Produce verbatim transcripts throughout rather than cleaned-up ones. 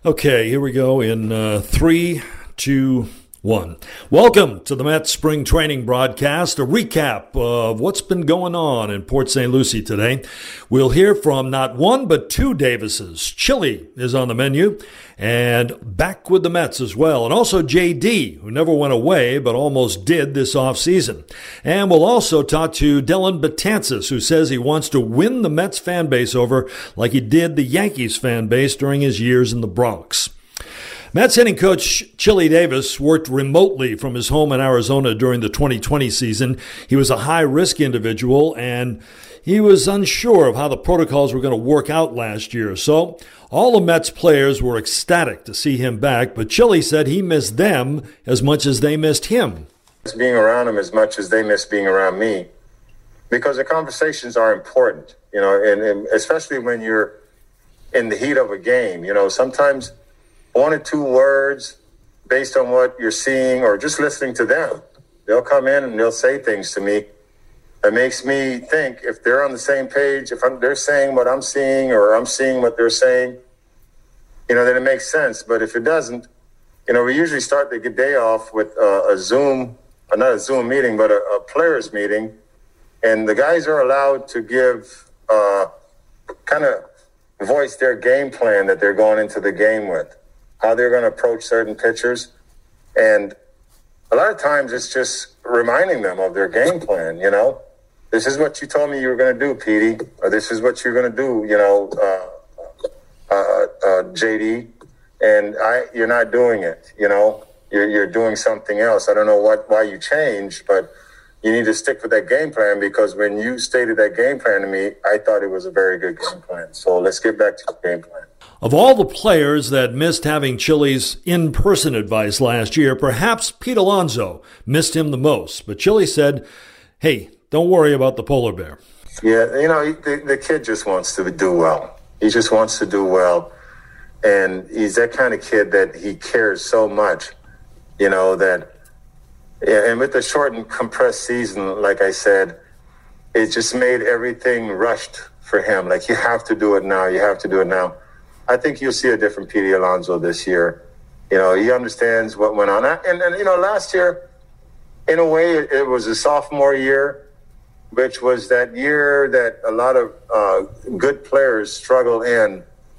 Okay, here we go in uh, three, two, one. Welcome to the Mets Spring Training broadcast, a recap of what's been going on in Port Saint Lucie today. We'll hear from not one but two Davises. Chili is on the menu, and back with the Mets as well. And also J D, who never went away but almost did this offseason. And we'll also talk to Dellin Betances, who says he wants to win the Mets fan base over like he did the Yankees fan base during his years in the Bronx. Mets hitting coach Chili Davis worked remotely from his home in Arizona during the twenty twenty season. He was a high-risk individual, and he was unsure of how the protocols were going to work out last year. So all the Mets players were ecstatic to see him back, but Chili said he missed them as much as they missed him. Being around them as much as they miss being around me, because the conversations are important, you know, and, and especially when you're in the heat of a game. You know, sometimes one or two words based on what you're seeing or just listening to them, they'll come in and they'll say things to me that makes me think if they're on the same page, if I'm, they're saying what I'm seeing or I'm seeing what they're saying, you know, then it makes sense. But if it doesn't, you know, we usually start the day off with uh, a Zoom, uh, not a Zoom meeting, but a, a players meeting. And the guys are allowed to give, uh, kind of voice their game plan that they're going into the game with, how they're going to approach certain pitchers. And a lot of times it's just reminding them of their game plan, you know. This is what you told me you were going to do, Petey, or this is what you're going to do, you know, uh, uh, uh, J D, and I, you're not doing it, you know. You're, you're doing something else. I don't know what why you changed, but you need to stick with that game plan, because when you stated that game plan to me, I thought it was a very good game plan. So let's get back to the game plan. Of all the players that missed having Chili's in-person advice last year, perhaps Pete Alonso missed him the most. But Chili said, hey, don't worry about the polar bear. Yeah, you know, the, the kid just wants to do well. He just wants to do well. And he's that kind of kid that he cares so much, you know, that, and with the short and compressed season, like I said, it just made everything rushed for him. Like, you have to do it now. You have to do it now. I think you'll see a different Pete Alonso this year. You know, he understands what went on. And, and you know, last year, in a way, it, it was a sophomore year, which was that year that a lot of uh, good players struggle in.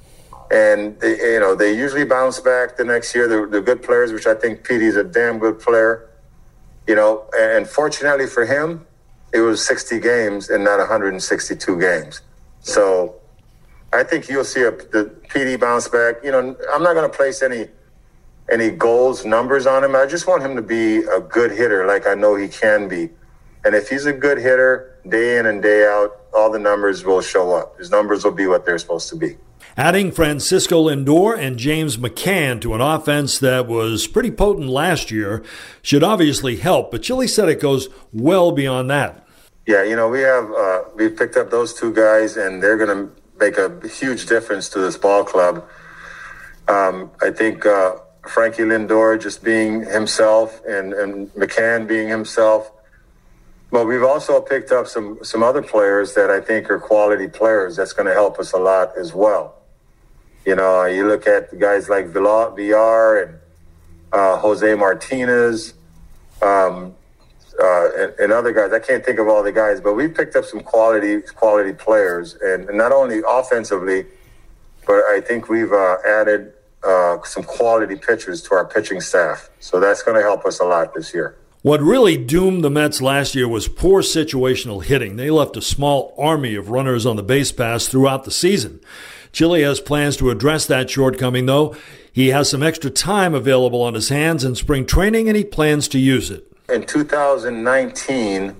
And, they, you know, they usually bounce back the next year, the, the good players, which I think Petey's a damn good player. You know, and fortunately for him, it was sixty games and not one hundred sixty-two games. So I think you'll see a, the P D bounce back. You know, I'm not going to place any any goals, numbers on him. I just want him to be a good hitter like I know he can be. And if he's a good hitter day in and day out, all the numbers will show up. His numbers will be what they're supposed to be. Adding Francisco Lindor and James McCann to an offense that was pretty potent last year should obviously help. But Chili said it goes well beyond that. Yeah, you know, we have uh, we picked up those two guys, and they're going to make a huge difference to this ball club. Um, I think uh, Frankie Lindor just being himself and, and McCann being himself. But we've also picked up some, some other players that I think are quality players that's going to help us a lot as well. You know, you look at guys like Villar and uh, Jose Martinez um, uh, and, and other guys. I can't think of all the guys, but we picked up some quality quality players, and, and not only offensively, but I think we've uh, added uh, some quality pitchers to our pitching staff. So that's going to help us a lot this year. What really doomed the Mets last year was poor situational hitting. They left a small army of runners on the base paths throughout the season. Chili has plans to address that shortcoming, though. He has some extra time available on his hands in spring training, and he plans to use it. In two thousand nineteen,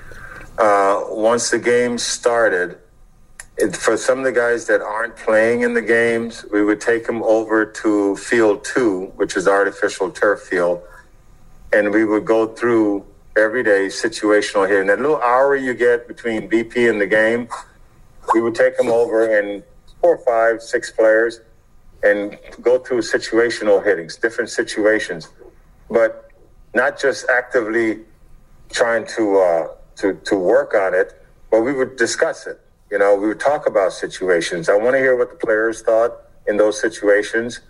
uh, once the games started, it, for some of the guys that aren't playing in the games, we would take them over to field two, which is artificial turf field, and we would go through every day situational hitting. That little hour you get between B P and the game, we would take them over and four, five, six players and go through situational hittings, different situations, but not just actively trying to uh, to to work on it, but we would discuss it. You know, we would talk about situations. I want to hear what the players thought in those situations,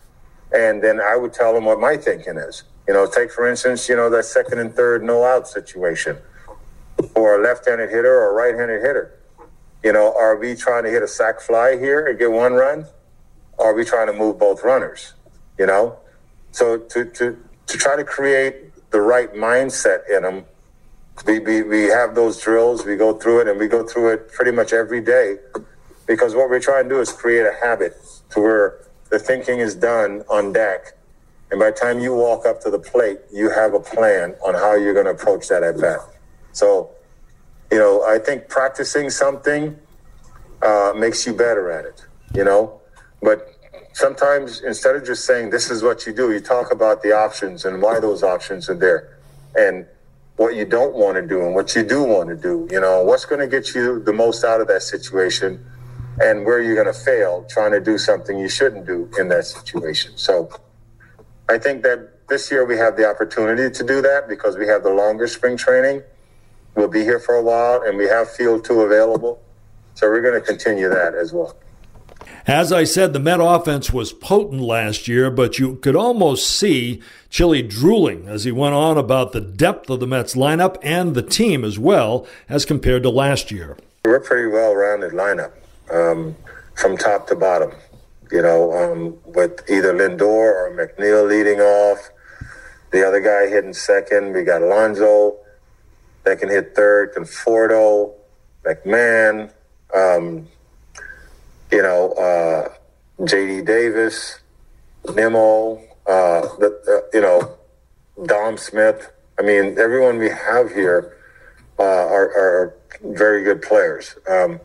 And then I would tell them what my thinking is. You know, take, for instance, you know, that second and third no-out situation, or a left-handed hitter or a right-handed hitter. You know, are we trying to hit a sac fly here and get one run? Or are we trying to move both runners? You know? So to to, to try to create the right mindset in them, we, we, we have those drills, we go through it, and we go through it pretty much every day, because what we're trying to do is create a habit to where the thinking is done on deck. And by the time you walk up to the plate, you have a plan on how you're going to approach that at bat. So, you know, I think practicing something uh, makes you better at it, you know. But sometimes instead of just saying this is what you do, you talk about the options and why those options are there, and what you don't want to do and what you do want to do. You know, what's going to get you the most out of that situation, and where you're going to fail trying to do something you shouldn't do in that situation. So I think that this year we have the opportunity to do that because we have the longer spring training. We'll be here for a while, and we have field two available. So we're going to continue that as well. As I said, the Met offense was potent last year, but you could almost see Chili drooling as he went on about the depth of the Mets lineup and the team as well as compared to last year. We're a pretty well-rounded lineup um, from top to bottom. You know, um, with either Lindor or McNeil leading off, the other guy hitting second. We got Alonso that can hit third, Conforto, McMahon, um, you know, uh, J D Davis, Nimmo, uh, the, uh, you know, Dom Smith. I mean, everyone we have here uh, are, are very good players. Um,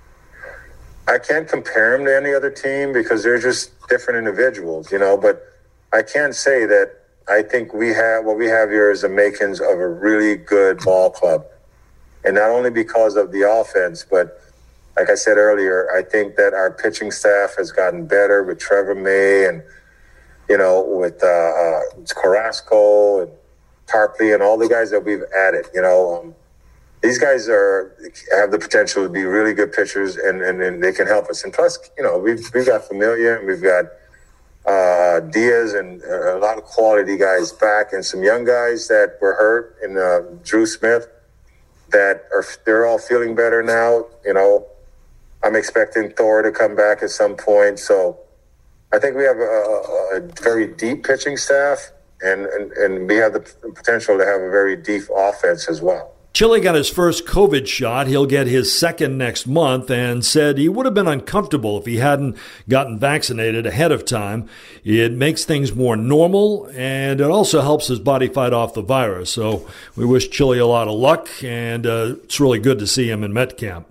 I can't compare them to any other team because they're just different individuals, you know, but I can say that I think we have, what we have here is the makings of a really good ball club. And not only because of the offense, but like I said earlier, I think that our pitching staff has gotten better with Trevor May and, you know, with uh, uh, Carrasco and Tarpley and all the guys that we've added, you know. Um, These guys are have the potential to be really good pitchers, and, and, and they can help us. And plus, you know, we've we've got Familia, and we've got uh, Diaz, and a lot of quality guys back, and some young guys that were hurt, and uh, Drew Smith, that are they're all feeling better now. You know, I'm expecting Thor to come back at some point. So I think we have a, a very deep pitching staff, and, and, and we have the potential to have a very deep offense as well. Chili got his first COVID shot. He'll get his second next month and said he would have been uncomfortable if he hadn't gotten vaccinated ahead of time. It makes things more normal, and it also helps his body fight off the virus. So we wish Chili a lot of luck, and uh, it's really good to see him in Met camp.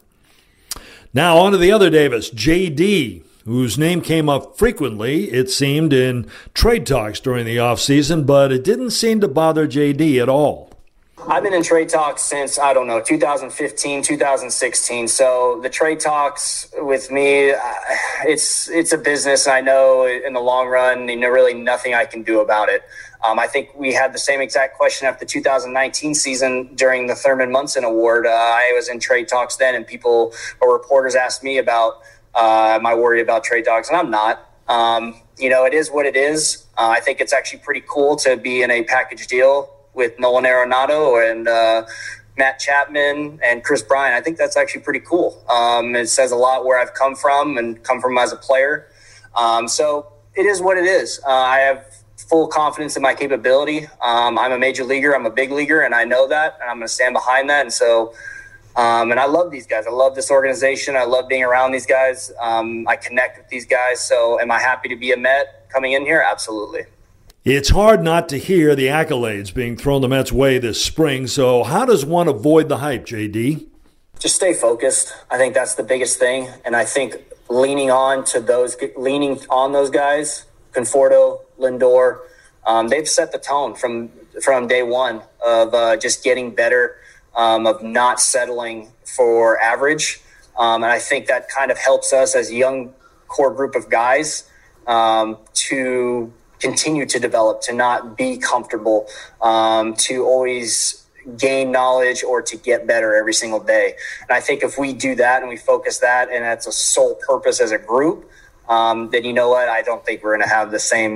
Now on to the other Davis, J D, whose name came up frequently, it seemed, in trade talks during the offseason, but it didn't seem to bother J D at all. I've been in trade talks since, I don't know, two thousand fifteen, two thousand sixteen. So the trade talks with me, it's it's a business. I know in the long run, you know, really nothing I can do about it. Um, I think we had the same exact question after the two thousand nineteen season during the Thurman Munson Award. Uh, I was in trade talks then, and people or reporters asked me about, uh, am I worried about trade talks? And I'm not. Um, you know, it is what it is. Uh, I think it's actually pretty cool to be in a package deal with Nolan Arenado and uh, Matt Chapman and Chris Bryant. I think that's actually pretty cool. Um, it says a lot where I've come from and come from as a player. Um, so it is what it is. Uh, I have full confidence in my capability. Um, I'm a major leaguer. I'm a big leaguer, and I know that, and I'm going to stand behind that. And so, um, and I love these guys. I love this organization. I love being around these guys. Um, I connect with these guys. So am I happy to be a Met coming in here? Absolutely. It's hard not to hear the accolades being thrown the Mets' way this spring, so how does one avoid the hype, J D? Just stay focused. I think that's the biggest thing, and I think leaning on to those, leaning on those guys, Conforto, Lindor, um, they've set the tone from from day one of uh, just getting better, um, of not settling for average, um, and I think that kind of helps us as a young core group of guys um, to continue to develop, to not be comfortable, um, to always gain knowledge or to get better every single day. And I think if we do that and we focus that, and that's a sole purpose as a group, um, then you know what? I don't think we're going to have the same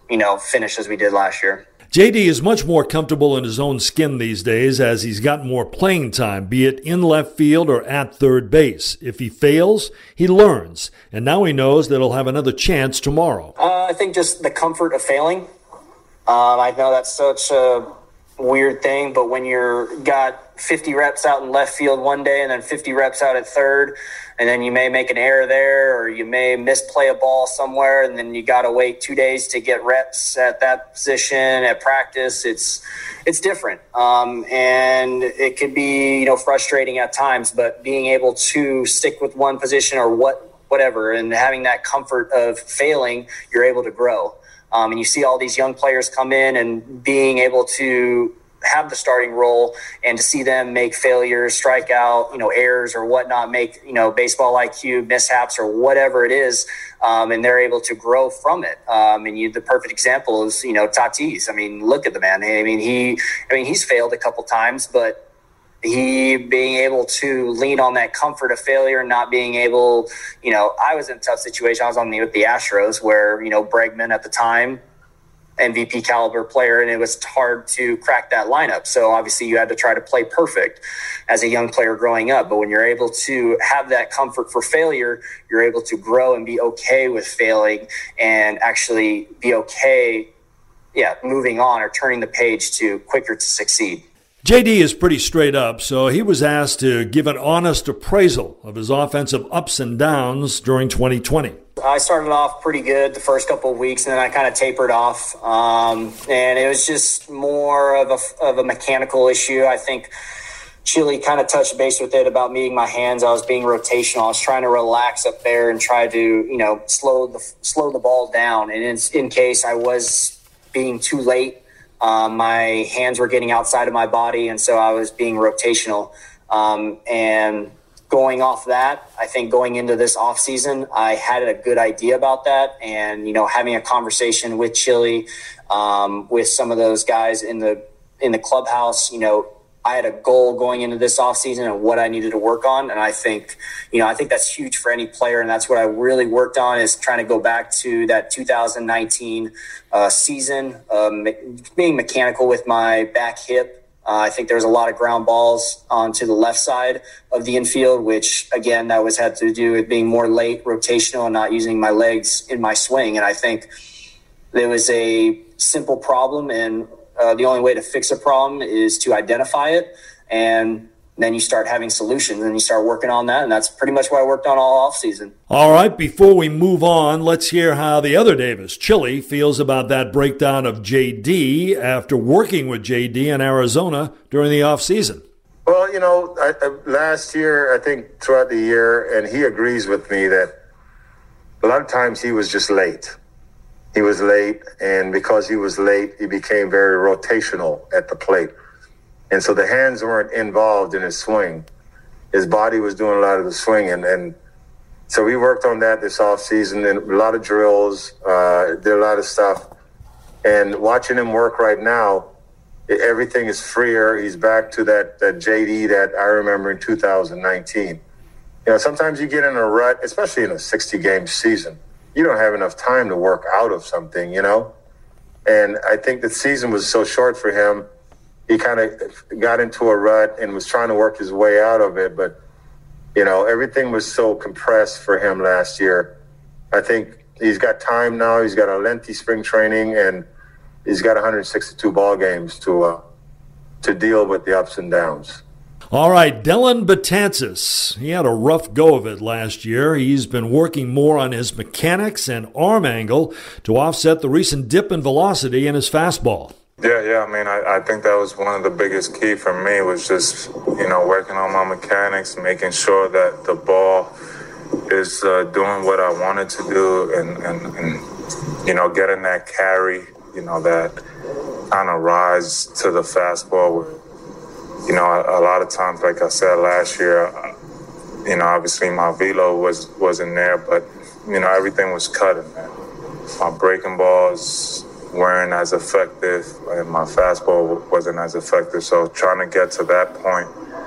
you know, finish as we did last year. J D is much more comfortable in his own skin these days as he's got more playing time, be it in left field or at third base. If he fails, he learns, and now he knows that he'll have another chance tomorrow. Uh, I think just the comfort of failing. Um, I know that's such a weird thing, but when you're got fifty reps out in left field one day and then fifty reps out at third, and then you may make an error there or you may misplay a ball somewhere, and then you got to wait two days to get reps at that position at practice. It's it's different, um, and it can be, you know, frustrating at times. But being able to stick with one position or what whatever, and having that comfort of failing, you're able to grow. Um, and you see all these young players come in and being able to have the starting role, and to see them make failures, strike out, you know, errors or whatnot, make, you know, baseball I Q mishaps or whatever it is, um, and they're able to grow from it. Um, and you, the perfect example is, you know, Tatis. I mean, look at the man. I mean, he, I mean, he's failed a couple times, but he being able to lean on that comfort of failure, not being able, you know, I was in a tough situation. I was on the with the Astros where, you know, Bregman at the time, M V P caliber player, and it was hard to crack that lineup. So obviously you had to try to play perfect as a young player growing up. But when you're able to have that comfort for failure, you're able to grow and be okay with failing and actually be okay, yeah, moving on or turning the page to quicker to succeed. J D is pretty straight up, so he was asked to give an honest appraisal of his offensive ups and downs during twenty twenty. I started off pretty good the first couple of weeks, and then I kind of tapered off. Um, and it was just more of a, of a mechanical issue. I think Chili kind of touched base with it about meeting my hands. I was being rotational. I was trying to relax up there and try to, you know, slow the slow the ball down. And in, in case I was being too late, Um, my hands were getting outside of my body, and so I was being rotational. Um, and going off that, I think going into this offseason, I had a good idea about that. And, you know, having a conversation with Chili, um, with some of those guys in the in the clubhouse, you know, I had a goal going into this offseason and what I needed to work on. And I think, you know, I think that's huge for any player. And that's what I really worked on, is trying to go back to that two thousand nineteen uh, season, um, being mechanical with my back hip. Uh, I think there was a lot of ground balls onto the left side of the infield, which, again, that was had to do with being more late, rotational, and not using my legs in my swing. And I think there was a simple problem, and Uh, the only way to fix a problem is to identify it, and then you start having solutions, and you start working on that, and that's pretty much what I worked on all offseason. All right, before we move on, let's hear how the other Davis, Chili, feels about that breakdown of J D after working with J D in Arizona during the offseason. Well, you know, I, I, last year, I think throughout the year, and he agrees with me that a lot of times he was just late. He was late, and because he was late, he became very rotational at the plate. And so the hands weren't involved in his swing. His body was doing a lot of the swing. And, and so we worked on that this offseason, and a lot of drills, uh, did a lot of stuff. And watching him work right now, everything is freer. He's back to that, that J D that I remember in two thousand nineteen. You know, sometimes you get in a rut, especially in a sixty-game season. You don't have enough time to work out of something, you know? And I think the season was so short for him, he kind of got into a rut and was trying to work his way out of it. But, you know, everything was so compressed for him last year. I think he's got time now. He's got a lengthy spring training, and he's got one hundred sixty-two ball games to uh, to deal with the ups and downs. All right, Dellin Betances. He had a rough go of it last year. He's been working more on his mechanics and arm angle to offset the recent dip in velocity in his fastball. Yeah, yeah. I mean, I, I think that was one of the biggest key for me, was just, you know, working on my mechanics, making sure that the ball is uh, doing what I want it to do, and, and, and, you know, getting that carry, you know, that kind of rise to the fastball. You know, a, a lot of times, like I said last year, uh, you know, obviously my velo was, wasn't there, but, you know, everything was cutting, man. My breaking balls weren't as effective, and my fastball wasn't as effective. So trying to get to that point,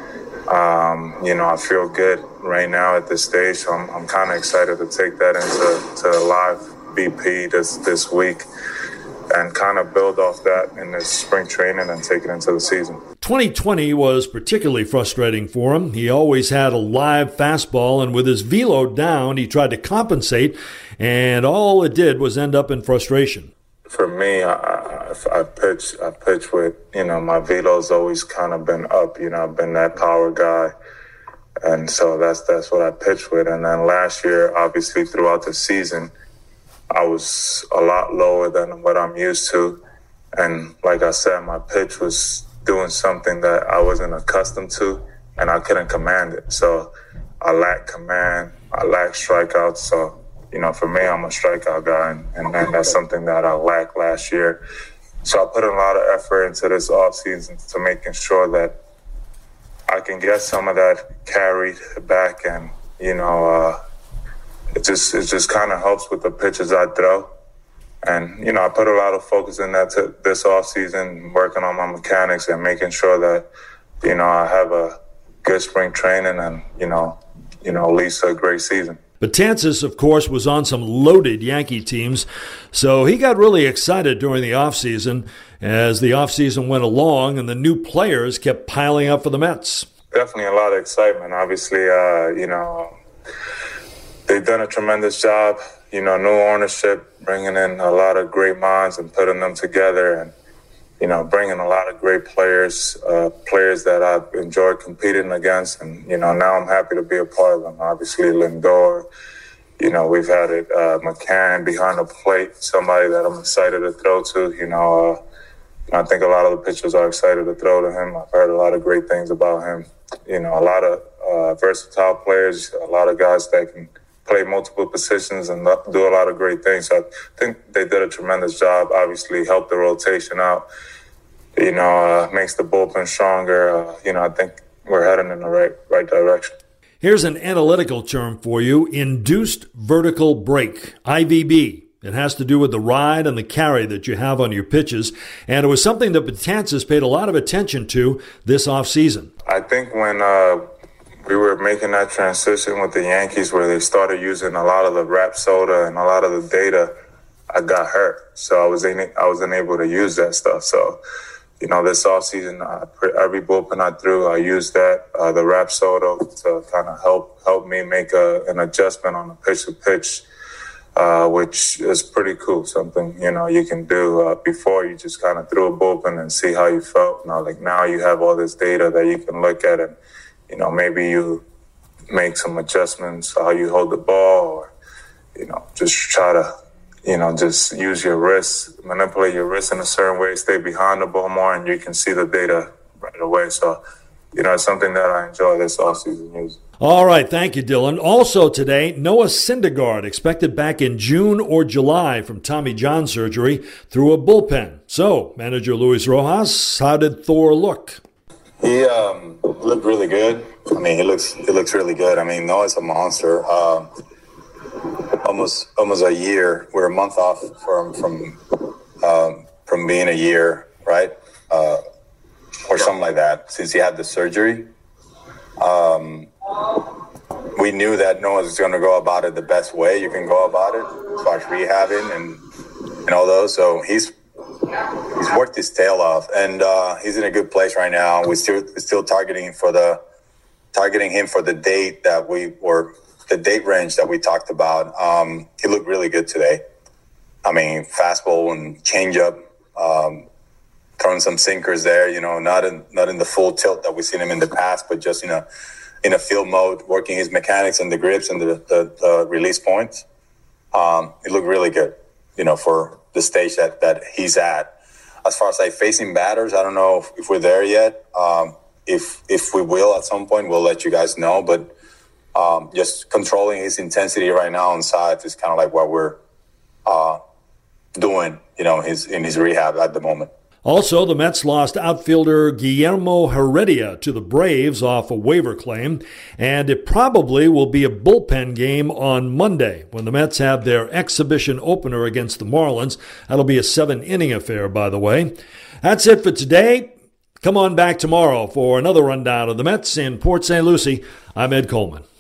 um, you know, I feel good right now at this stage. So I'm, I'm kind of excited to take that into to live B P this, this week. and kind of build off that in this spring training and take it into the season. twenty twenty was particularly frustrating for him. He always had a live fastball, and with his velo down, he tried to compensate, and all it did was end up in frustration. For me, I, I, I pitch, I pitch with, you know, my velo's always kind of been up. You know, I've been that power guy, and so that's that's what I pitch with. And then last year, obviously, throughout the season, I was a lot lower than what I'm used to. And like I said, my pitch was doing something that I wasn't accustomed to, and I couldn't command it. So I lacked command, I lacked strikeouts. So, you know, for me, I'm a strikeout guy, and, and, and that's something that I lacked last year. So I put a lot of effort into this offseason to making sure that I can get some of that carried back, and, you know, uh, It just it just kind of helps with the pitches I throw. And, you know, I put a lot of focus in that to this offseason, working on my mechanics and making sure that, you know, I have a good spring training and, you know, you know, at least a great season. Betances, of course, was on some loaded Yankee teams, so he got really excited during the offseason as the offseason went along and the new players kept piling up for the Mets. Definitely a lot of excitement. Obviously, uh, you know, they've done a tremendous job, you know, new ownership, bringing in a lot of great minds and putting them together, and, you know, bringing a lot of great players, uh, players that I've enjoyed competing against. And, you know, now I'm happy to be a part of them. Obviously, Lindor, you know, we've had it, uh, McCann behind the plate, somebody that I'm excited to throw to. You know, uh, I think a lot of the pitchers are excited to throw to him. I've heard a lot of great things about him. You know, a lot of uh, versatile players, a lot of guys that can play multiple positions and do a lot of great things. So I think they did a tremendous job. Obviously, helped the rotation out. You know, uh, makes the bullpen stronger. Uh, you know, I think we're heading in the right right direction. Here's an analytical term for you: induced vertical break, I V B. It has to do with the ride and the carry that you have on your pitches, and it was something that Betances paid a lot of attention to this offseason. I think when uh, we were making that transition with the Yankees where they started using a lot of the Rapsodo and a lot of the data, I got hurt. So I was in, I wasn't able to use that stuff. So, you know, this offseason, uh, every bullpen I threw, I used that, uh, the Rapsodo, to kind of help help me make a, an adjustment on the pitch-to-pitch, uh, which is pretty cool. Something, you know, you can do uh, before you just kind of threw a bullpen and see how you felt. Now, like now you have all this data that you can look at, and you know, maybe you make some adjustments, how you hold the ball, or, you know, just try to, you know, just use your wrist, manipulate your wrist in a certain way, stay behind the ball more, and you can see the data right away. So, you know, it's something that I enjoy this offseason using. All right, thank you, Dylan. Also today, Noah Syndergaard expected back in June or July from Tommy John surgery through a bullpen. So, manager Luis Rojas, how did Thor look? He um, looked really good. I mean, he looks he looks really good. I mean, Noah's a monster. Uh, almost almost a year. We're a month off from from um, from being a year, right? Uh, or something like that, since he had the surgery. Um, we knew that Noah was going to go about it the best way you can go about it, as far as rehabbing and and all those. So he's he's worked his tail off, and uh, he's in a good place right now. We're still we're still targeting for the targeting him for the date that we were the date range that we talked about. Um, he looked really good today. I mean, fastball and changeup, um, throwing some sinkers there. You know, not in not in the full tilt that we've seen him in the past, but just in a in a field mode, working his mechanics and the grips and the, the, the release points. Um, it looked really good, you know, for the stage that, that he's at. As far as like facing batters, I don't know if, if we're there yet. Um, if if we will at some point, we'll let you guys know. But um, just controlling his intensity right now on sides is kind of like what we're uh, doing, you know, his in his rehab at the moment. Also, the Mets lost outfielder Guillermo Heredia to the Braves off a waiver claim, and it probably will be a bullpen game on Monday when the Mets have their exhibition opener against the Marlins. That'll be a seven-inning affair, by the way. That's it for today. Come on back tomorrow for another rundown of the Mets in Port Saint Lucie. I'm Ed Coleman.